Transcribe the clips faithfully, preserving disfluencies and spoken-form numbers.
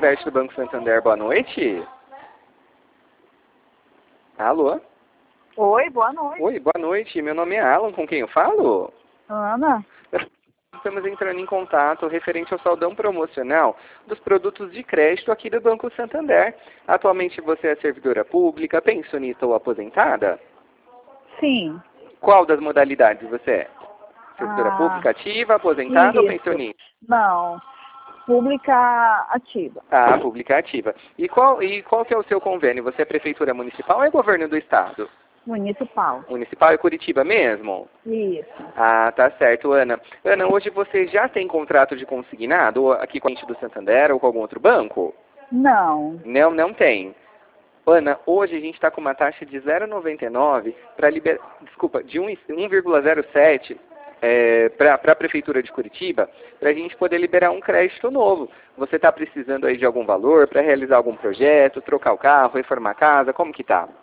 crédito do Banco Santander, boa noite. Alô? Oi, boa noite. Oi, boa noite. Meu nome é Alan, com quem eu falo? Ana. Estamos entrando em contato referente ao saldão promocional dos produtos de crédito aqui do Banco Santander. Atualmente você é servidora pública, pensionista ou aposentada? Sim. Qual das modalidades você é? Servidora Ah, pública ativa, aposentada ou isso. pensionista? Não, pública ativa. Ah, pública ativa. E qual, e qual que é o seu convênio? Você é prefeitura municipal ou é governo do estado? Municipal. Municipal é Curitiba mesmo? Isso. Ah, tá certo, Ana. Ana, hoje você já tem contrato de consignado aqui com a gente do Santander ou com algum outro banco? Não. Não, não tem. Ana, hoje a gente está com uma taxa de zero vírgula noventa e nove para liber... desculpa, de um vírgula zero sete é, para a Prefeitura de Curitiba, para a gente poder liberar um crédito novo. Você está precisando aí de algum valor para realizar algum projeto, trocar o carro, reformar a casa, como que tá?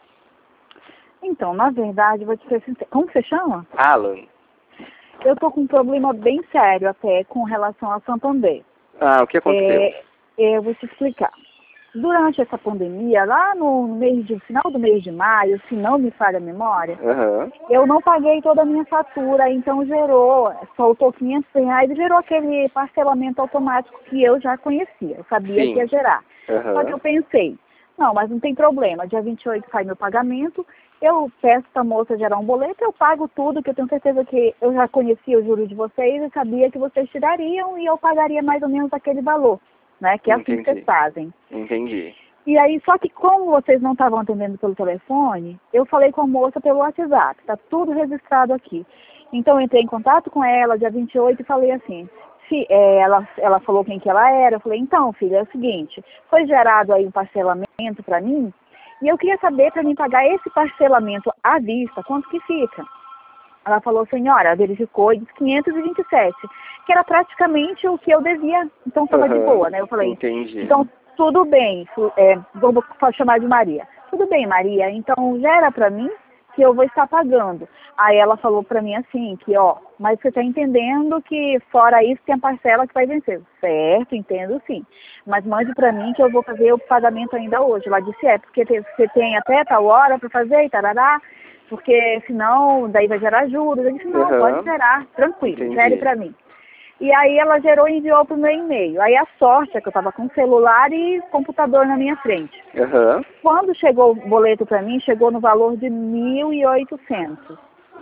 Então, na verdade, vou te ser sincera. Como você chama? Alan. Eu tô com um problema bem sério até com relação a Santander. Ah, o que aconteceu? É, eu vou te explicar. Durante essa pandemia, lá no mês de, final do mês de maio, se não me falha a memória, Uhum. eu não paguei toda a minha fatura, então gerou, soltou quinhentos reais e gerou aquele parcelamento automático que eu já conhecia, eu sabia Sim. que ia gerar. Uhum. Só que eu pensei, não, mas não tem problema, dia vinte e oito sai meu pagamento, eu peço para a moça gerar um boleto, eu pago tudo, que eu tenho certeza que eu já conhecia o juros de vocês e sabia que vocês tirariam e eu pagaria mais ou menos aquele valor, né? Que é assim que vocês fazem. Entendi. E aí, só que como vocês não estavam atendendo pelo telefone, eu falei com a moça pelo WhatsApp, tá tudo registrado aqui. Então eu entrei em contato com ela, dia vinte e oito, e falei assim, se, é, ela, ela falou quem que ela era, eu falei, então filha, é o seguinte, foi gerado aí um parcelamento para mim, e eu queria saber para mim pagar esse parcelamento à vista, quanto que fica? Ela falou, senhora, verificou e disse quinhentos e vinte e sete, que era praticamente o que eu devia, então estava Uhum. de boa, né? Eu falei, entendi. então tudo bem, é, vou chamar de Maria. Tudo bem, Maria, então gera para mim que eu vou estar pagando. Aí ela falou para mim assim, que ó, mas você está entendendo que fora isso tem a parcela que vai vencer. Certo, entendo sim. Mas mande para mim que eu vou fazer o pagamento ainda hoje. Ela disse, é, porque você tem até tal hora para fazer e tarará, porque senão daí vai gerar juros. Eu disse, não, Uhum. pode gerar, tranquilo, Entendi. gere para mim. E aí ela gerou e enviou para o meu e-mail. Aí a sorte é que eu estava com celular e computador na minha frente. Uhum. Quando chegou o boleto para mim, chegou no valor de mil e oitocentos.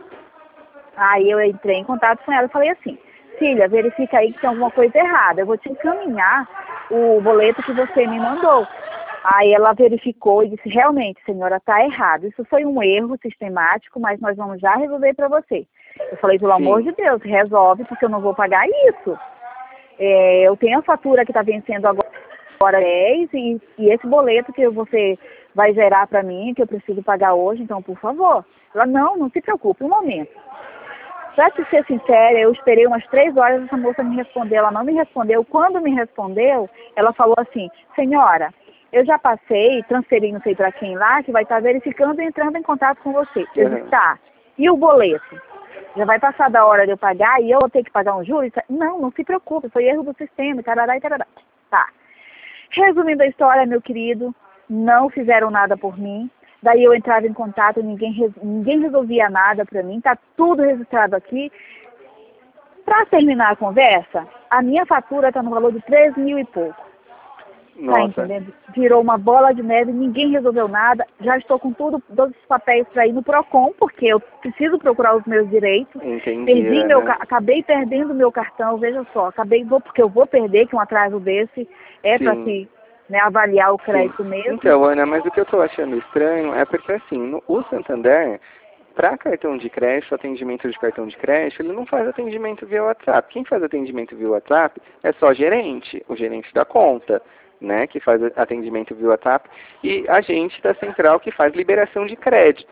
Aí eu entrei em contato com ela e falei assim, filha, verifica aí que tem alguma coisa errada. Eu vou te encaminhar o boleto que você me mandou. Aí ela verificou e disse, realmente, senhora, está errado. Isso foi um erro sistemático, mas nós vamos já resolver para você. Eu falei, pelo Sim. amor de Deus, resolve, porque eu não vou pagar isso. É, eu tenho a fatura que está vencendo agora, agora dez, e, e esse boleto que você vai gerar para mim, que eu preciso pagar hoje, então, por favor. Ela, não, não se preocupe, um momento. Para te ser sincera, eu esperei umas três horas, essa moça me respondeu, ela não me respondeu. Quando me respondeu, ela falou assim, senhora, eu já passei, transferi não sei para quem lá, que vai estar verificando e entrando em contato com você. Eu Uhum. disse, tá, e o boleto? Já vai passar da hora de eu pagar e eu vou ter que pagar um juros? Não, não se preocupe, foi erro do sistema, tarará e tarará. Tá. Resumindo a história, meu querido, não fizeram nada por mim. Daí eu entrava em contato, ninguém, ninguém resolvia nada para mim, tá tudo registrado aqui. Para terminar a conversa, a minha fatura está no valor de três mil e pouco. Nossa. Tá entendendo? Virou uma bola de neve, ninguém resolveu nada. Já estou com tudo, todos os papéis para ir no Procon, porque eu preciso procurar os meus direitos. Entendi, Perdi meu, Ana. acabei perdendo meu cartão, veja só, acabei, vou, porque eu vou perder, que um atraso desse é para Sim. se né, avaliar o crédito Sim. mesmo. Então, Ana, mas o que eu estou achando estranho é porque, assim, no, o Santander, para cartão de crédito, atendimento de cartão de crédito, ele não faz atendimento via WhatsApp. Quem faz atendimento via WhatsApp é só gerente, o gerente da conta, né, que faz atendimento via WhatsApp, e a gente da central que faz liberação de crédito.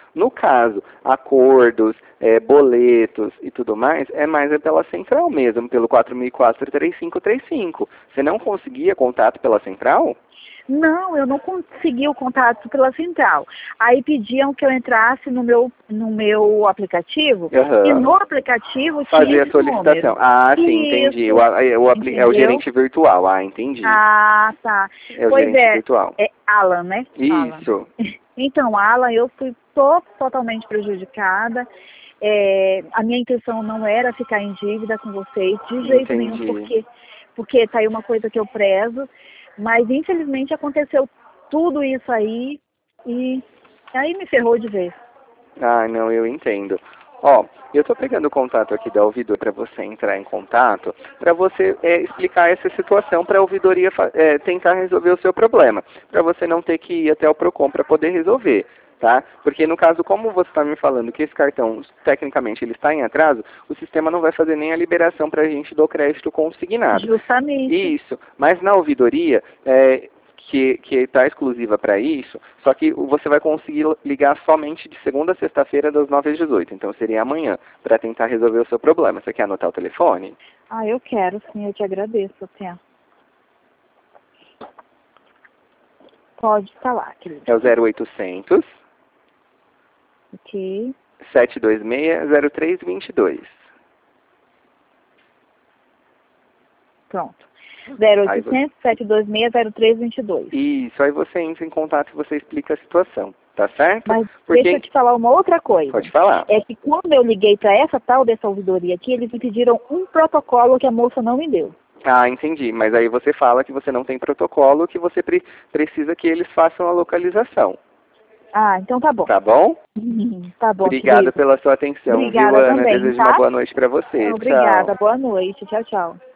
No caso, acordos, é, boletos e tudo mais, é mais é pela central mesmo, pelo quatro mil e quatro, três cinco três cinco. Você não conseguia contato pela central? Não, eu não consegui o contato pela central. Aí pediam que eu entrasse no meu, no meu aplicativo, Uhum. e no aplicativo tinha Fazer a esse solicitação. número. Ah, sim, entendi. Isso, O, o, o, apli- é o entendeu? gerente virtual. Ah, entendi. Ah, tá. É o Pois gerente é, virtual. é Alan, né? Alan. Isso. Então, Alan, eu fui to totalmente prejudicada. É, a minha intenção não era ficar em dívida com vocês, de jeito nenhum, Entendi. porque, porque tá aí uma coisa que eu prezo. Mas, infelizmente, aconteceu tudo isso aí e aí me ferrou de vez. Ah, não, eu entendo. Ó, eu estou pegando o contato aqui da ouvidora para você entrar em contato, para você é, explicar essa situação para a ouvidoria é, tentar resolver o seu problema, para você não ter que ir até o Procon para poder resolver. Tá? Porque no caso, como você está me falando que esse cartão, tecnicamente, ele está em atraso, o sistema não vai fazer nem a liberação para a gente do crédito consignado. Justamente. Isso. Mas na ouvidoria, é, que está exclusiva para isso, só que você vai conseguir ligar somente de segunda a sexta-feira, das nove às dezoito. Então seria amanhã, para tentar resolver o seu problema. Você quer anotar o telefone? Ah, eu quero, sim, eu te agradeço, Tia. Pode falar, querido. É o zero oitocentos, Ok. sete dois seis, zero três dois dois. Pronto. zero Aí oitocentos, sete dois seis, zero três dois dois. Isso, aí você entra em contato e você explica a situação, tá certo? Mas Porque... deixa eu te falar uma outra coisa. Pode falar. É que quando eu liguei para essa tal dessa ouvidoria aqui, eles me pediram um protocolo que a moça não me deu. Ah, entendi. Mas aí você fala que você não tem protocolo, que você pre precisa que eles façam a localização. Ah, então tá bom. Tá bom? Tá bom, Obrigado querido. pela sua atenção, Obrigada viu, Ana? também, Desejo tá? uma boa noite para você. Obrigada, Tchau. boa noite. Tchau, tchau.